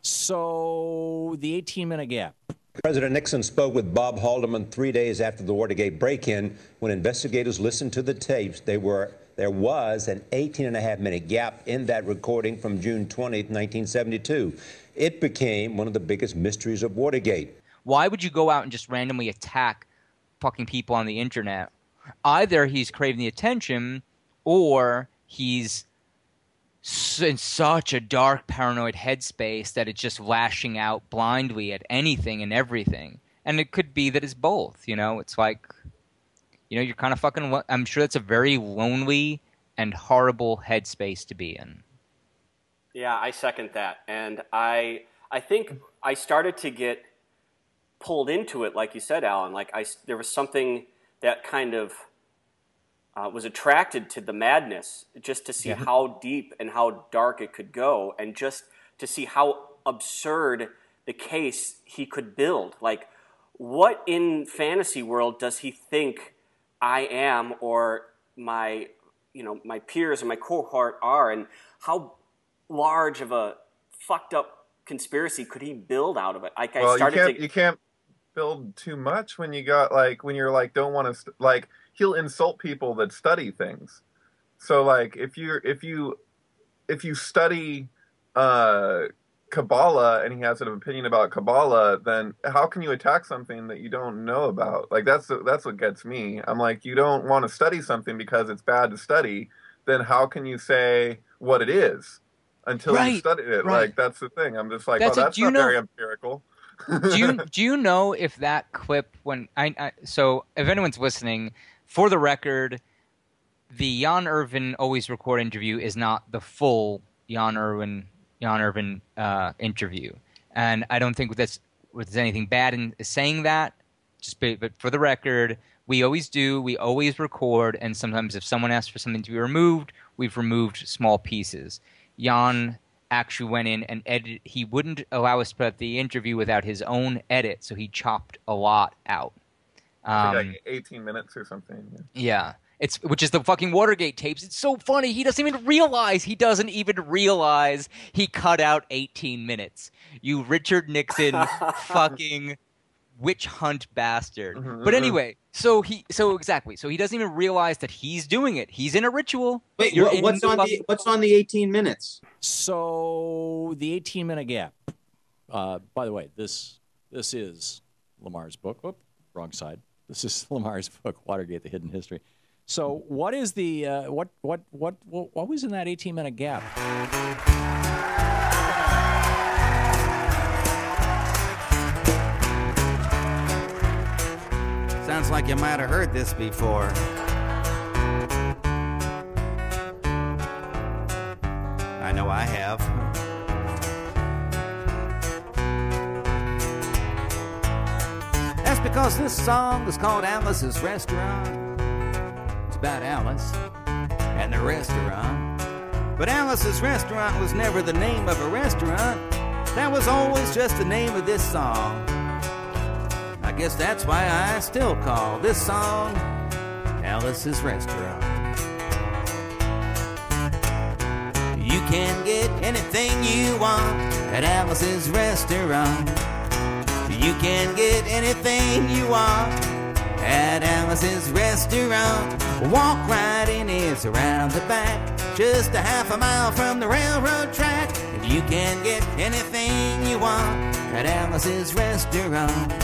So the 18-minute gap. President Nixon spoke with Bob Haldeman 3 days after the Watergate break-in. When investigators listened to the tapes, there was an 18-and-a-half-minute gap in that recording from June 20th, 1972. It became one of the biggest mysteries of Watergate. Why would you go out and just randomly attack fucking people on the internet? Either he's craving the attention, or he's in such a dark, paranoid headspace that it's just lashing out blindly at anything and everything. And it could be that it's both, you know? It's like, you know, you're kind of fucking... I'm sure that's a very lonely and horrible headspace to be in. Yeah, I second that. And I think I started to get pulled into it, like you said, Alan. Like, there was something that kind of... was attracted to the madness, just to see how deep and how dark it could go, and just to see how absurd the case he could build. Like, what in fantasy world does he think I am, or my peers or my cohort are, and how large of a fucked up conspiracy could he build out of it? Like, you can't build too much when you're don't want to he'll insult people that study things. So, like, if you study Kabbalah and he has an opinion about Kabbalah, then how can you attack something that you don't know about? Like, that's what gets me. I'm like, you don't want to study something because it's bad to study, then how can you say what it is until you studied it? Right. Like, that's the thing. I'm just like, that's not very empirical. Do you know if that clip, when so if anyone's listening, for the record, the Jan Irvin Always Record interview is not the full Jan Irvin interview, and I don't think there's anything bad in saying that. But for the record, we always record, and sometimes if someone asks for something to be removed, we've removed small pieces. Jan actually went in and edited. He wouldn't allow us to put up the interview without his own edit, so he chopped a lot out. Like 18 minutes or something. Yeah. Which is the fucking Watergate tapes. It's so funny. He doesn't even realize he cut out 18 minutes. You Richard Nixon fucking witch hunt bastard. Mm-hmm. But anyway, so he doesn't even realize that he's doing it. He's in a ritual. Wait, what's on the 18 minutes? So the 18-minute gap. By the way, this is Lamar's book. Whoop, wrong side. This is Lamar's book, Watergate: The Hidden History. So, what is the what was in that 18-minute gap? Sounds like you might have heard this before. I know I have. That's because this song is called Alice's Restaurant. It's about Alice and the restaurant. But Alice's Restaurant was never the name of a restaurant. That was always just the name of this song. I guess that's why I still call this song Alice's Restaurant. You can get anything you want at Alice's Restaurant. You can get anything you want at Alice's Restaurant. Walk right in, it's around the back, just a half a mile from the railroad track. And you can get anything you want at Alice's Restaurant.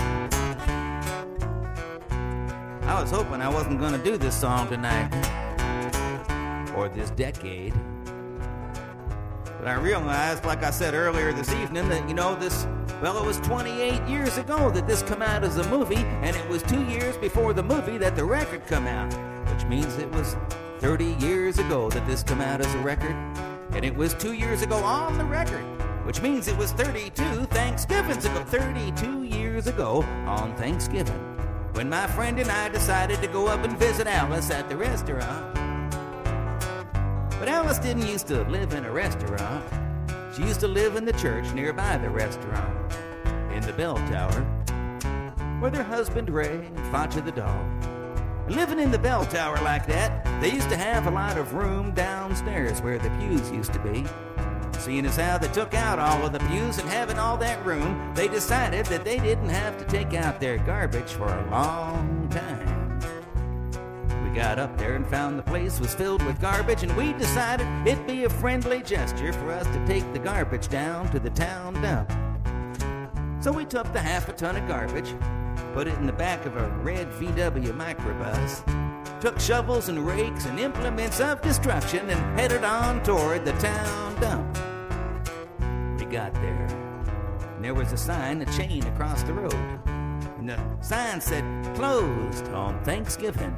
I was hoping I wasn't going to do this song tonight, or this decade. But I realized, like I said earlier this evening, that, it was 28 years ago that this come out as a movie, and it was 2 years before the movie that the record come out, which means it was 30 years ago that this come out as a record, and it was 2 years ago on the record, which means it was 32 Thanksgivings ago, 32 years ago on Thanksgiving, when my friend and I decided to go up and visit Alice at the restaurant. But Alice didn't used to live in a restaurant. She used to live in the church nearby the restaurant, in the bell tower, with her husband Ray and Facha the dog. And living in the bell tower like that, they used to have a lot of room downstairs where the pews used to be. Seeing as how they took out all of the pews and having all that room, they decided that they didn't have to take out their garbage for a long time. We got up there and found the place was filled with garbage, and we decided it'd be a friendly gesture for us to take the garbage down to the town dump. So we took the half a ton of garbage, put it in the back of a red VW microbus, took shovels and rakes and implements of destruction, and headed on toward the town dump. We got there, and there was a sign, a chain across the road, and the sign said, "Closed on Thanksgiving."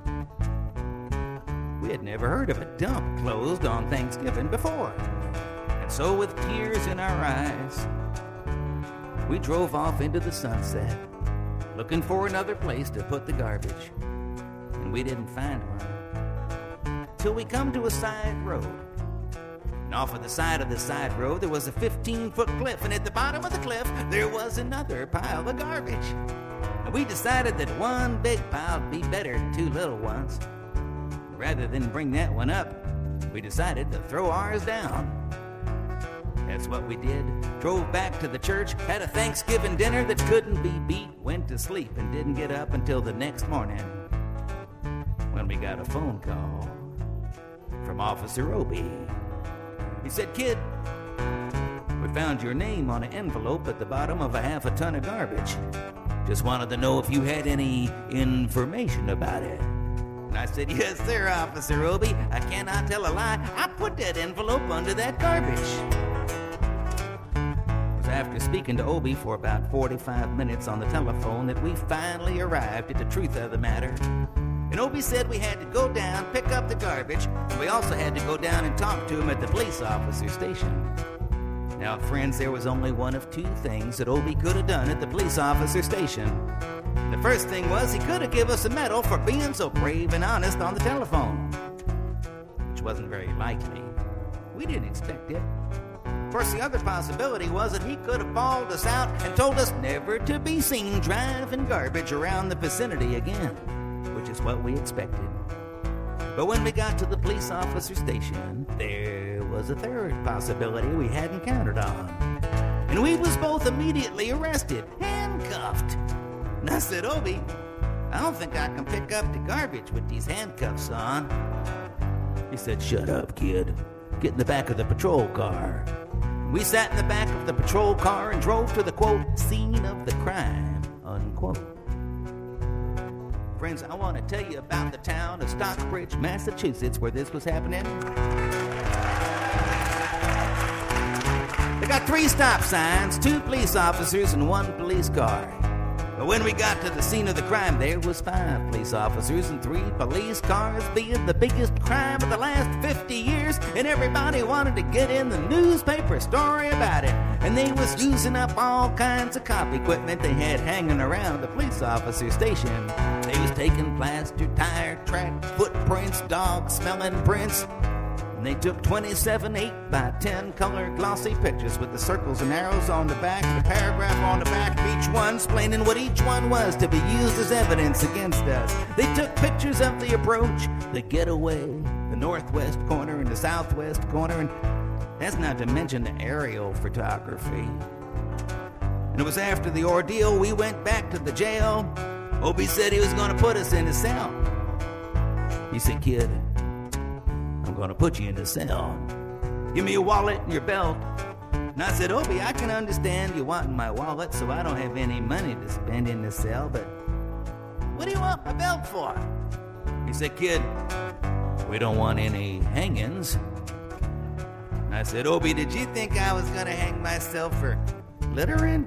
We had never heard of a dump closed on Thanksgiving before, and so with tears in our eyes, we drove off into the sunset, looking for another place to put the garbage, and we didn't find one till we come to a side road. And off of the side road, there was a 15-foot cliff, and at the bottom of the cliff, there was another pile of garbage. And we decided that one big pile would be better than two little ones. Rather than bring that one up, we decided to throw ours down. That's what we did. Drove back to the church, had a Thanksgiving dinner that couldn't be beat, went to sleep, and didn't get up until the next morning, when we got a phone call from Officer Obie. He said, "Kid, we found your name on an envelope at the bottom of a half a ton of garbage. Just wanted to know if you had any information about it." And I said, "Yes, sir, Officer Obie. I cannot tell a lie. I put that envelope under that garbage." It was after speaking to Obie for about 45 minutes on the telephone that we finally arrived at the truth of the matter. And Obie said we had to go down, pick up the garbage, and we also had to go down and talk to him at the police officer station. Now, friends, there was only one of two things that Obie could have done at the police officer station. The first thing was he could have given us a medal for being so brave and honest on the telephone, which wasn't very likely. We didn't expect it. Of course, the other possibility was that he could have bawled us out and told us never to be seen driving garbage around the vicinity again, which is what we expected. But when we got to the police officer station, there was a third possibility we hadn't counted on. And we was both immediately arrested, handcuffed. And I said, "Obie, I don't think I can pick up the garbage with these handcuffs on." He said, "Shut up, kid. Get in the back of the patrol car." We sat in the back of the patrol car and drove to the, quote, "scene of the crime," unquote. Friends, I want to tell you about the town of Stockbridge, Massachusetts, where this was happening. They got 3 stop signs, 2 police officers, and 1 police car. But when we got to the scene of the crime, there was 5 police officers and 3 police cars, being the biggest crime of the last 50 years, and everybody wanted to get in the newspaper story about it. And they was using up all kinds of cop equipment they had hanging around the police officer station. They was taking plaster, tire track, footprints, dog-smelling prints. And they took 27 8x10 color glossy pictures with the circles and arrows on the back, the paragraph on the back of each one explaining what each one was to be used as evidence against us. They took pictures of the approach, the getaway, the northwest corner and the southwest corner, and that's not to mention the aerial photography. And it was after the ordeal we went back to the jail. Obie said he was going to put us in a cell. He said, "Kid, I'm going to put you in the cell. Give me your wallet and your belt." And I said, "Obie, I can understand you wanting my wallet, so I don't have any money to spend in the cell, but what do you want my belt for?" He said, "Kid, we don't want any hangings." And I said, "Obie, did you think I was going to hang myself for littering?"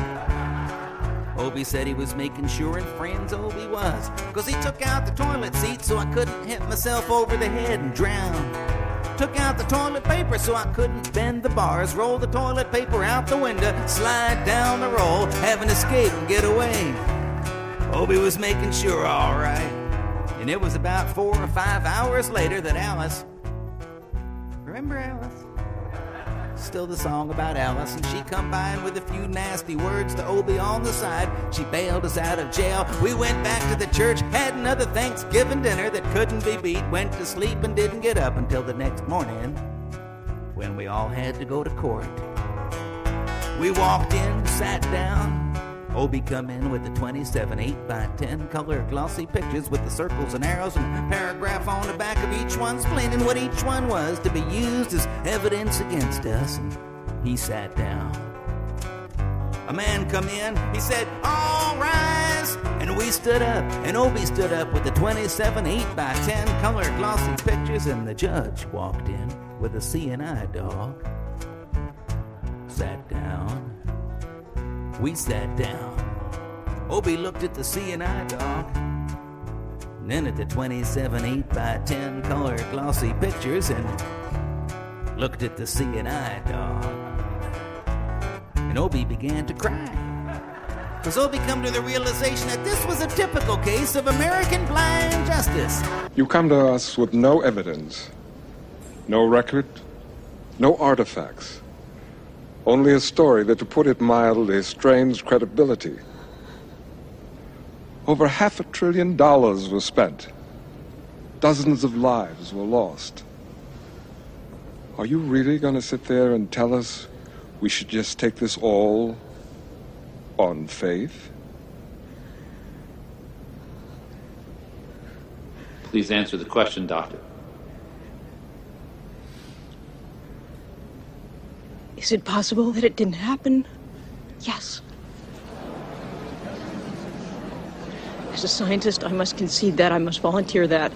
Obie said he was making sure, and friends, Obie was, because he took out the toilet seat so I couldn't hit myself over the head and drown. Took out the toilet paper so I couldn't bend the bars, roll the toilet paper out the window, slide down the roll, have an escape and get away. Obie was making sure, all right. And it was about 4 or 5 hours later that Alice, remember Alice? Still the song about Alice, and she come by and with a few nasty words to Obie on the side, she bailed us out of jail. We went back to the church, had another Thanksgiving dinner that couldn't be beat, went to sleep and didn't get up until the next morning, when we all had to go to court. We walked in, sat down. Obie come in with the 27 8x10 color glossy pictures with the circles and arrows and paragraph on the back of each one explaining what each one was to be used as evidence against us. And he sat down. A man come in, he said, "All rise!" And we stood up, and Obie stood up with the 27 8x10 color glossy pictures, and the judge walked in with a CNI dog. Sat down. We sat down. Obie looked at the CNI dog, and then at the 27 8x10 color glossy pictures, and looked at the CNI dog. And Obie began to cry. Because Obie come to the realization that this was a typical case of American blind justice. You come to us with no evidence, no record, no artifacts. Only a story that, to put it mildly, strains credibility. Over $500 billion was spent. Dozens of lives were lost. Are you really going to sit there and tell us we should just take this all on faith? Please answer the question, Doctor. Is it possible that it didn't happen? Yes. As a scientist, I must concede that. I must volunteer that.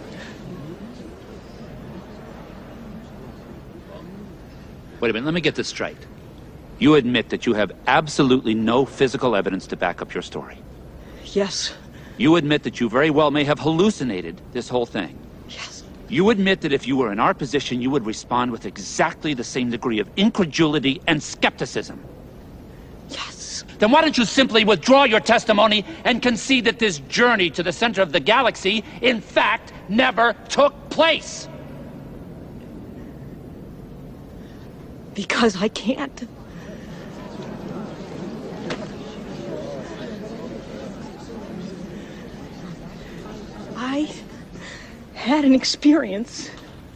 Wait a minute, let me get this straight. You admit that you have absolutely no physical evidence to back up your story. Yes. You admit that you very well may have hallucinated this whole thing. Yes. You admit that if you were in our position, you would respond with exactly the same degree of incredulity and skepticism. Yes. Then why don't you simply withdraw your testimony and concede that this journey to the center of the galaxy, in fact, never took place? Because I can't. I had an experience.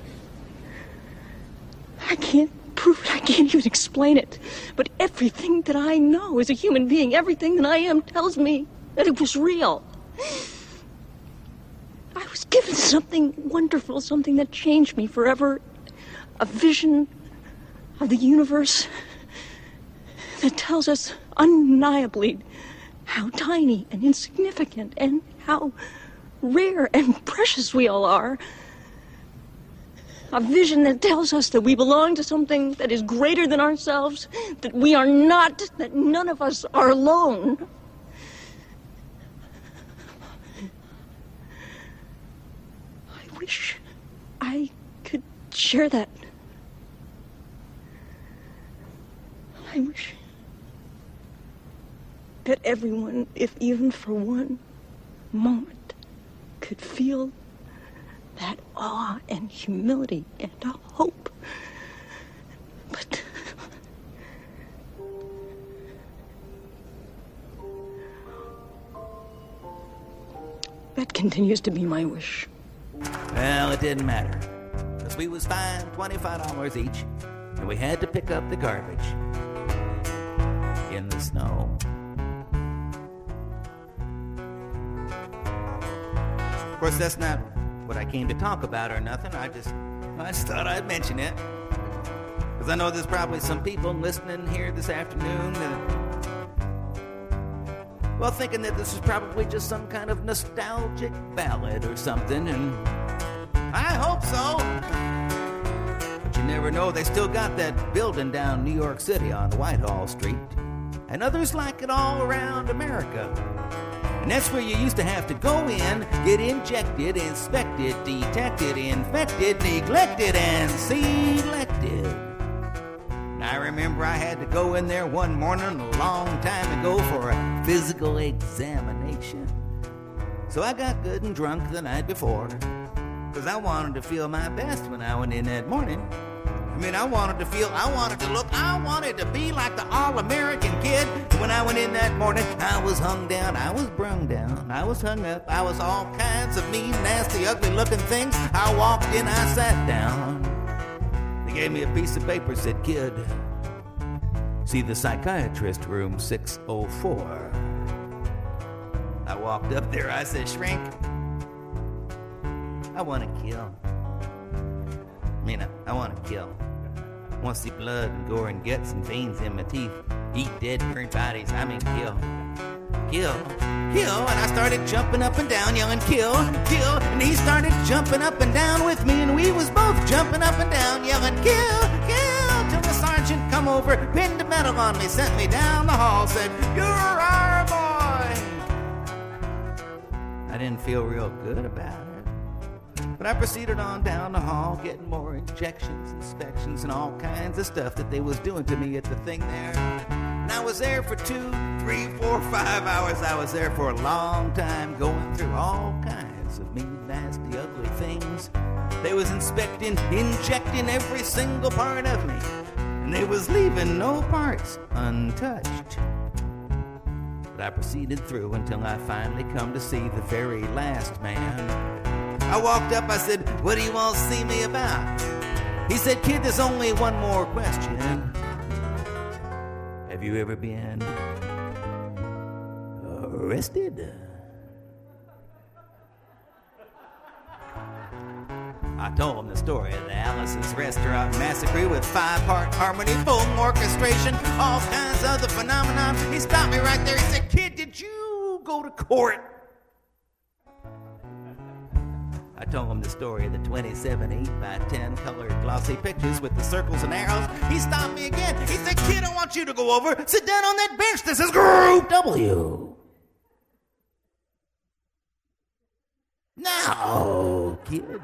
I can't prove it. I can't even explain it. But everything that I know as a human being, everything that I am tells me that it was real. I was given something wonderful, something that changed me forever. A vision of the universe that tells us undeniably how tiny and insignificant and how rare and precious we all are. A vision that tells us that we belong to something that is greater than ourselves, that we are not, that none of us are alone. I wish I could share that. I wish that everyone, if even for one moment, could feel that awe and humility and hope. But that continues to be my wish. Well, it didn't matter, because we was fined $25 each, and we had to pick up the garbage in the snow. Of course, that's not what I came to talk about or nothing. I just thought I'd mention it, because I know there's probably some people listening here this afternoon well, thinking that this is probably just some kind of nostalgic ballad or something, and I hope so. But you never know. They still got that building down New York City on Whitehall Street, and others like it all around America. And that's where you used to have to go in, get injected, inspected, detected, infected, neglected, and selected. And I remember I had to go in there one morning a long time ago for a physical examination. So I got good and drunk the night before, because I wanted to feel my best when I went in that morning. I mean, I wanted to look, I wanted to be like the all-American kid. When I went in that morning, I was hung down, I was brung down, I was hung up, I was all kinds of mean, nasty, ugly-looking things. I walked in, I sat down. The gave me a piece of paper, said, "Kid, see the psychiatrist, room 604. I walked up there, I said, "Shrink, I want to kill. I want to kill. I want to see blood and gore and guts and veins in my teeth. Eat dead, burned bodies. I mean, kill. Kill. Kill." And I started jumping up and down, yelling, "Kill, kill." And he started jumping up and down with me, and we was both jumping up and down, yelling, "Kill, kill." Till the sergeant come over, pinned a medal on me, sent me down the hall, said, "You're our boy." I didn't feel real good about it. But I proceeded on down the hall, getting more injections, inspections, and all kinds of stuff that they was doing to me at the thing there. And I was there for 2, 3, 4, 5 hours. I was there for a long time, going through all kinds of mean, nasty, ugly things. They was inspecting, injecting every single part of me. And they was leaving no parts untouched. But I proceeded through until I finally come to see the very last man. I walked up, I said, "What do you all see me about?" He said, "Kid, there's only one more question. Have you ever been arrested?" I told him the story of the Alice's Restaurant Massacre with 5-part harmony, full orchestration, all kinds of other phenomenon. He stopped me right there. He said, "Kid, did you go to court?" I told him the story of the 27 8x10 colored glossy pictures with the circles and arrows. He stopped me again. He said, "Kid, I want you to go over, sit down on that bench. This is Group W. Now, kid."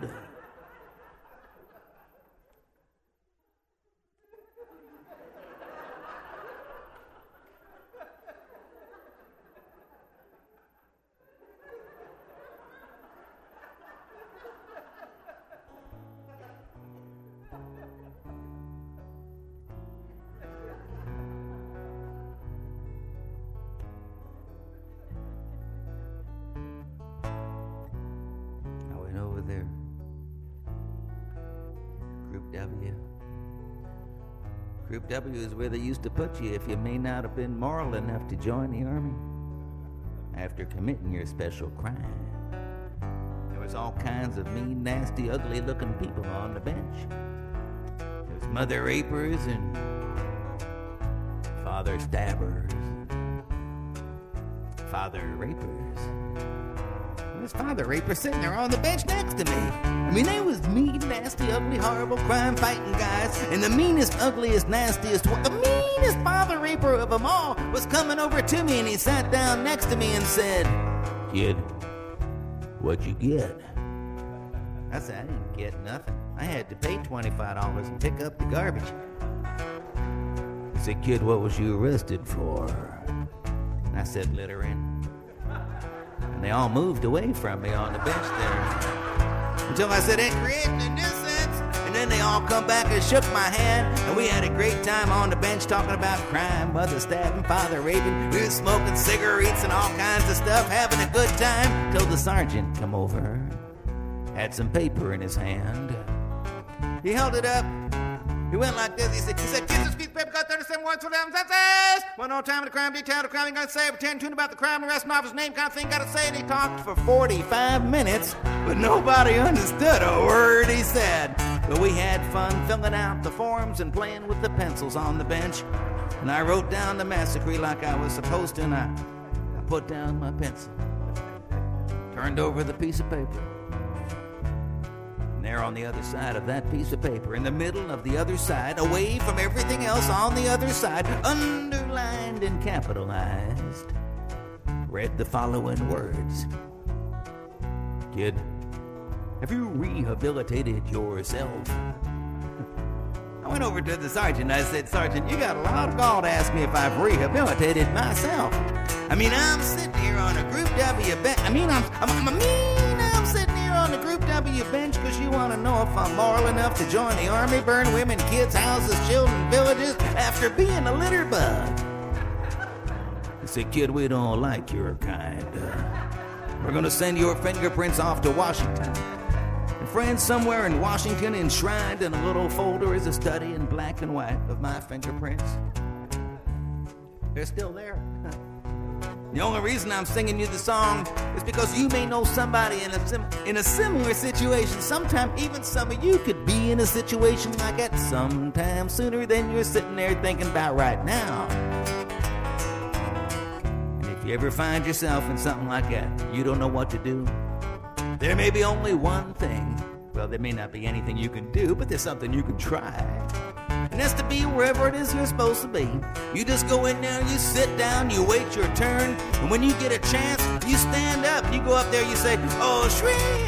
There. Group W. Group W is where they used to put you if you may not have been moral enough to join the Army after committing your special crime. There was all kinds of mean, nasty, ugly-looking people on the bench. There's mother rapers and father stabbers. Father rapers. This father raper sitting there on the bench next to me. I mean, they was mean, nasty, ugly, horrible, crime-fighting guys. And the meanest, ugliest, nastiest one, the meanest father raper of them all was coming over to me, and he sat down next to me and said, "Kid, what'd you get?" I said, "I didn't get nothing. I had to pay $25 and pick up the garbage." He said, "Kid, what was you arrested for?" And I said, "Littering." They all moved away from me on the bench there until I said, "Ain't creating a nuisance." And then they all come back and shook my hand, and we had a great time on the bench talking about crime, mother stabbing, father raping. We were smoking cigarettes and all kinds of stuff, having a good time, till the sergeant come over, had some paper in his hand. He held it up. He went like this. He said, "Kids, this piece of paper got 37 words for them sentences. One more time in the crime detail, the crime you gotta say, pretend tune about the crime, arrest, officer's name, kind of thing, gotta say." And he talked for 45 minutes, but nobody understood a word he said. But we had fun filling out the forms and playing with the pencils on the bench. And I wrote down the massacre like I was supposed to, and I put down my pencil, turned over the piece of paper. There on the other side of that piece of paper, in the middle of the other side, away from everything else on the other side, underlined and capitalized, read the following words: "Kid, have you rehabilitated yourself?" I went over to the sergeant and I said, "Sergeant, you got a lot of gall to ask me if I've rehabilitated myself. I mean, I'm sitting here on a Group W bench. I mean, I'm sitting here on the Group W bench because you want to know if I'm moral enough to join the Army, burn women, kids, houses, children, villages, after being a litter bug." He said, "Kid, we don't like your kind. We're going to send your fingerprints off to Washington and friend somewhere in Washington, enshrined in a little folder is a study in black and white of my fingerprints. They're still there. The only reason I'm singing you the song is because you may know somebody in a similar situation. Sometimes even some of you could be in a situation like that sometime sooner than you're sitting there thinking about right now. And if you ever find yourself in something like that, you don't know what to do, there may be only one thing. Well, there may not be anything you can do, but there's something you can try. And that's to be wherever it is you're supposed to be. You just go in there, you sit down, you wait your turn, and when you get a chance, you stand up, you go up there, you say, oh, shrink.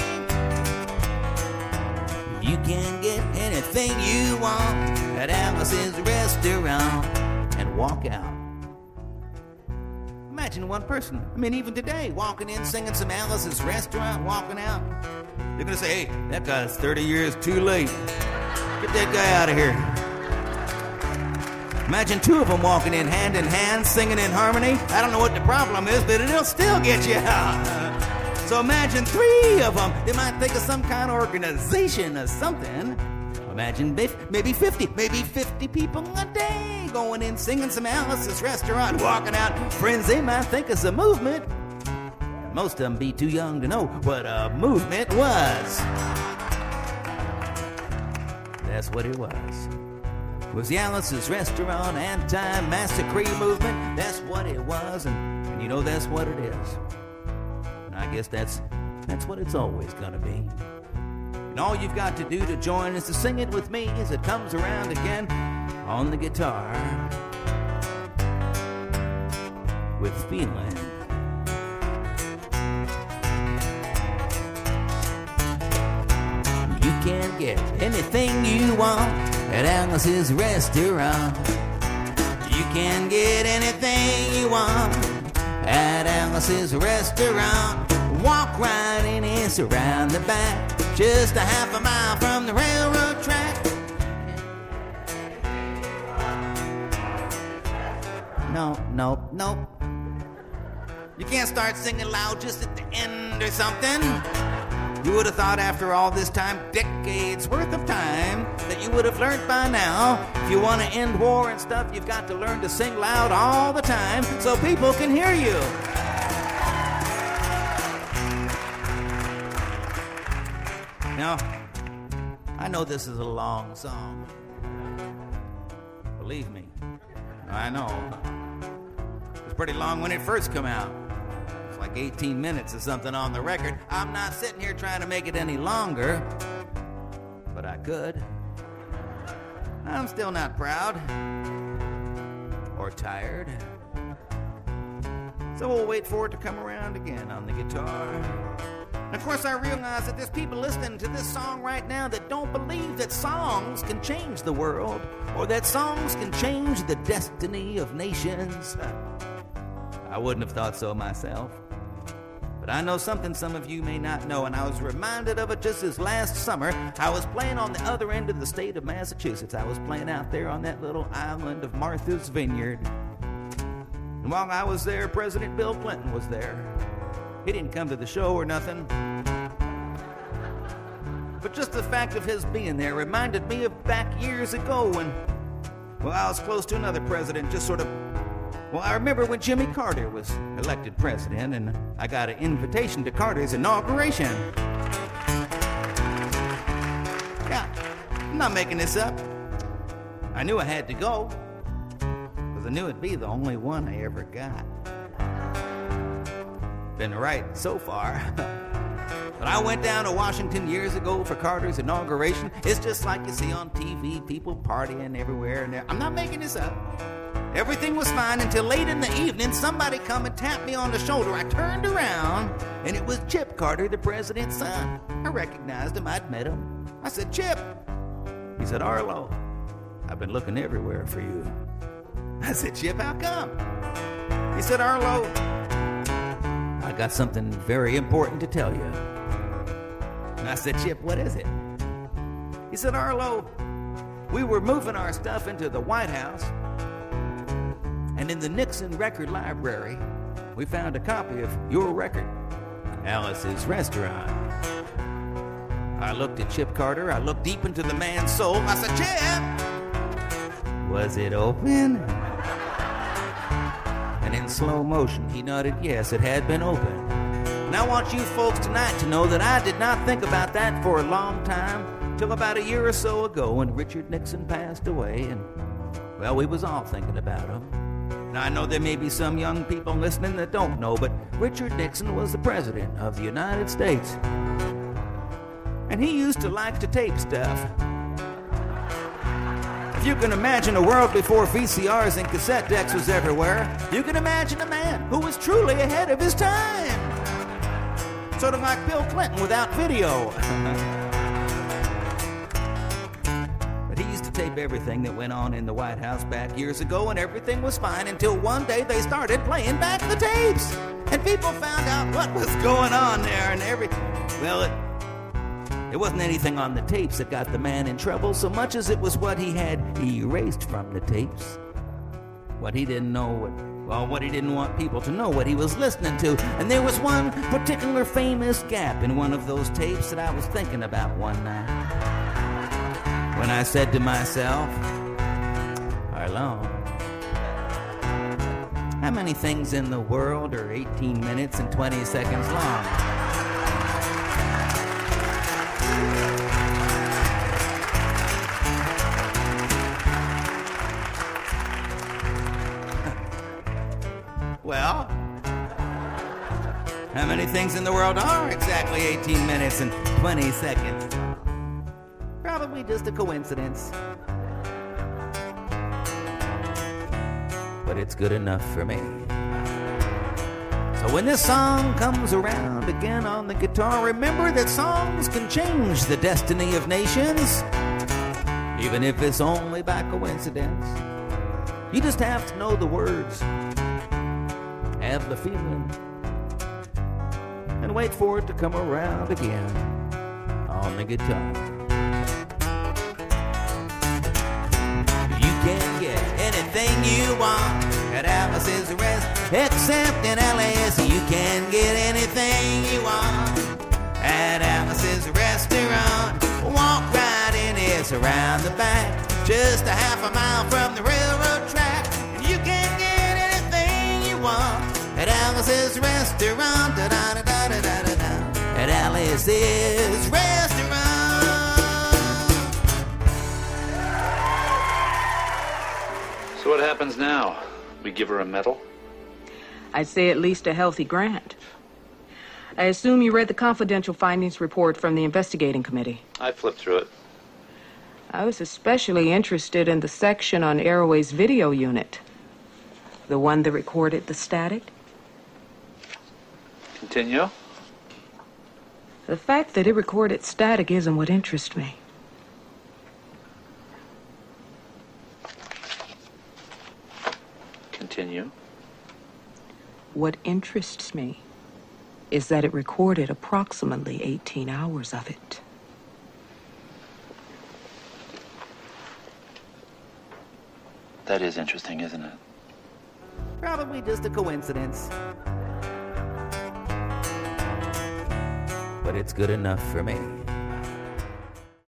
You can get anything you want at Alice's restaurant and walk out. Imagine one person, I mean, even today, walking in, singing some Alice's restaurant, walking out. They're going to say, hey, that guy's 30 years too late. Get that guy out of here. Imagine two of them walking in hand, singing in harmony. I don't know what the problem is, but it'll still get you out. So imagine three of them. They might think of some kind of organization or something. Imagine maybe 50 people a day going in, singing some Alice's restaurant, walking out. Friends, they might think it's a movement. Most of them be too young to know what a movement was. That's what it was. It was the Alice's Restaurant anti-massacre movement. That's what it was, and you know that's what it is. And I guess that's what it's always gonna be. And all you've got to do to join is to sing it with me as it comes around again on the guitar. With feeling. You can get anything you want at Alice's Restaurant. You can get anything you want at Alice's Restaurant. Walk right in, it's around the back, just a half a mile from the railroad track. No. You can't start singing loud just at the end or something. You would have thought after all this time, decades worth of time, that you would have learned by now. If you want to end war and stuff, you've got to learn to sing loud all the time so people can hear you. Now, I know this is a long song. Believe me, I know. It was pretty long when it first came out. It's like 18 minutes or something on the record. I'm not sitting here trying to make it any longer, but I could. I'm still not proud or tired. So we'll wait for it to come around again on the guitar. And of course, I realize that there's people listening to this song right now that don't believe that songs can change the world or that songs can change the destiny of nations. I wouldn't have thought so myself. But I know something some of you may not know, and I was reminded of it just this last summer. I was playing on the other end of the state of Massachusetts. I was playing out there on that little island of Martha's Vineyard. And while I was there, President Bill Clinton was there. He didn't come to the show or nothing. But just the fact of his being there reminded me of back years ago when, well, I was close to another president, just sort of, well, I remember when Jimmy Carter was elected president, and I got an invitation to Carter's inauguration. Yeah, I'm not making this up. I knew I had to go, because I knew it'd be the only one I ever got. Been right so far. But I went down to Washington years ago for Carter's inauguration. It's just like you see on TV, people partying everywhere and there. I'm not making this up. Everything was fine until late in the evening, somebody come and tapped me on the shoulder. I turned around, and it was Chip Carter, the president's son. I recognized him. I'd met him. I said, Chip. He said, Arlo, I've been looking everywhere for you. I said, Chip, how come? He said, Arlo, I got something very important to tell you. And I said, Chip, what is it? He said, Arlo, we were moving our stuff into the White House, and in the Nixon Record Library, we found a copy of your record, Alice's Restaurant. I looked at Chip Carter. I looked deep into the man's soul. I said, Chip, was it open? And in slow motion, he nodded, yes, it had been open. And I want you folks tonight to know that I did not think about that for a long time, till about a year or so ago when Richard Nixon passed away, and, well, we was all thinking about him. And I know there may be some young people listening that don't know, but Richard Nixon was the president of the United States. And he used to like to tape stuff. If you can imagine a world before VCRs and cassette decks was everywhere, you can imagine a man who was truly ahead of his time. Sort of like Bill Clinton without video. But he used to tape everything that went on in the White House back years ago, and everything was fine until one day they started playing back the tapes. And people found out what was going on there, and it wasn't anything on the tapes that got the man in trouble so much as it was what he had erased from the tapes. What he didn't know, what he didn't want people to know, what he was listening to. And there was one particular famous gap in one of those tapes that I was thinking about one night. When I said to myself, Arlon, how many things in the world are 18 minutes and 20 seconds long? Well, how many things in the world are exactly 18 minutes and 20 seconds? Probably just a coincidence. But it's good enough for me. So when this song comes around again on the guitar, remember that songs can change the destiny of nations, even if it's only by coincidence. You just have to know the words, have the feeling, and wait for it to come around again on the guitar. You can get anything you want at Alice's Rest, except in LA's. You can get anything you want at Alice's Restaurant. Walk right in, it's around the back, just a half a mile from the railroad track. And you can get anything you want at Alice's Restaurant, da-da-da-da-da-da-da, at Alice's Restaurant. So what happens now? We give her a medal? I'd say at least a healthy grant. I assume you read the confidential findings report from the investigating committee. I flipped through it. I was especially interested in the section on Arroway's video unit. The one that recorded the static. Continue. The fact that it recorded static isn't what interests me. Continue. What interests me is that it recorded approximately 18 hours of it. That is interesting, isn't it? Probably just a coincidence. But it's good enough for me.